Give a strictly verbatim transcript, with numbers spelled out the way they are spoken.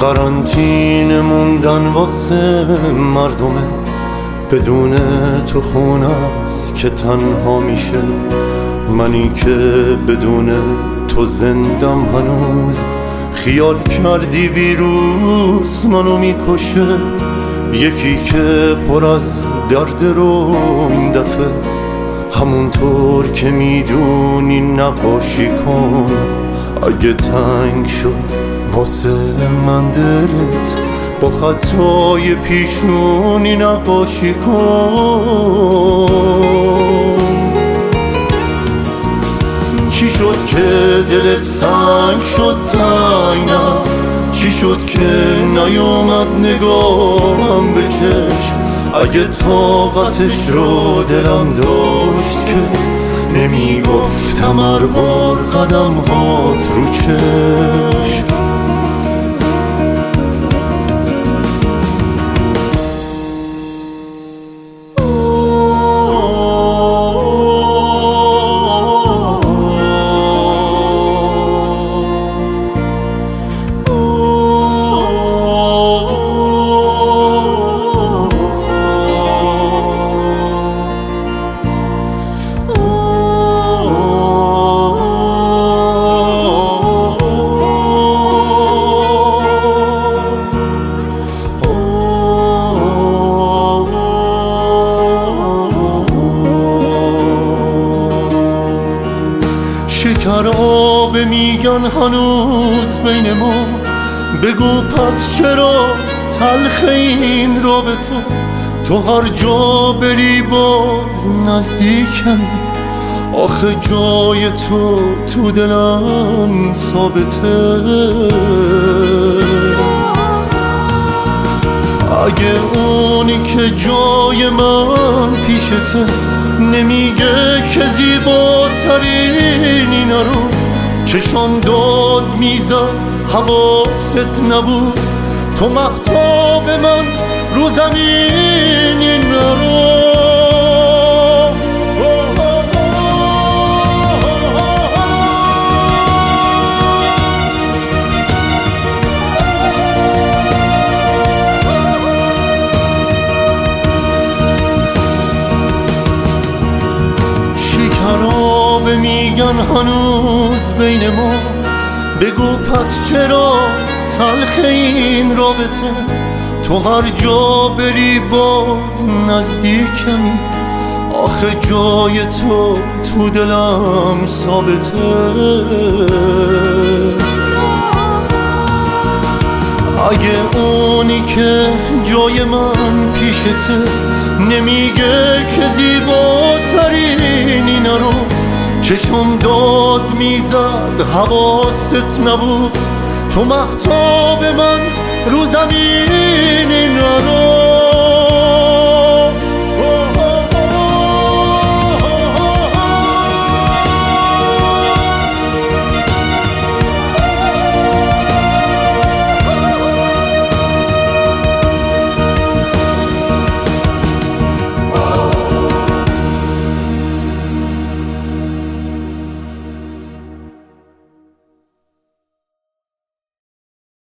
قرنطینه موندن واسه مردمه، بدون تو خونه است که تنها میشه. منی که بدون تو زندم هنوز، خیال کردی ویروس منو میکشه. یکی که پر از درد رو این دفعه، همونطور که میدونی نقاشی کن. اگه تنگ شد واسه من دلت، با خطای پیشونی نقاشی کن. چی شد که دلت سنگ شد تنگم؟ چی شد که نیومد نگاهم به چشم؟ اگه طاقتش رو دلم داشت که نمیگفتم هر بار قدم هات رو چشم. شکر آب میگن هنوز بین ما، بگو پس چرا تلخ این رابطه؟ تو هر جا بری باز نزدیکمی، آخه جای تو تو دلم ثابته. اگه اونی که جای من پیشته نمیگه که زیباترین اینا رو، چشم داد میزد حواست نبود، تو مهتاب من رو زمین اینا رو. شکراب میگن هنوز بین ما، بگو پس چرا تلخ این رابطه؟ تو هر جا بری باز نزدیکمی، آخه جای تو تو دلم ثابته. اگه اونی که جای من پیشته نمیگه که زیباترین اینا رو، چشم داد میزد حواست نبود، تو مهتاب من رو زمین اینا رو.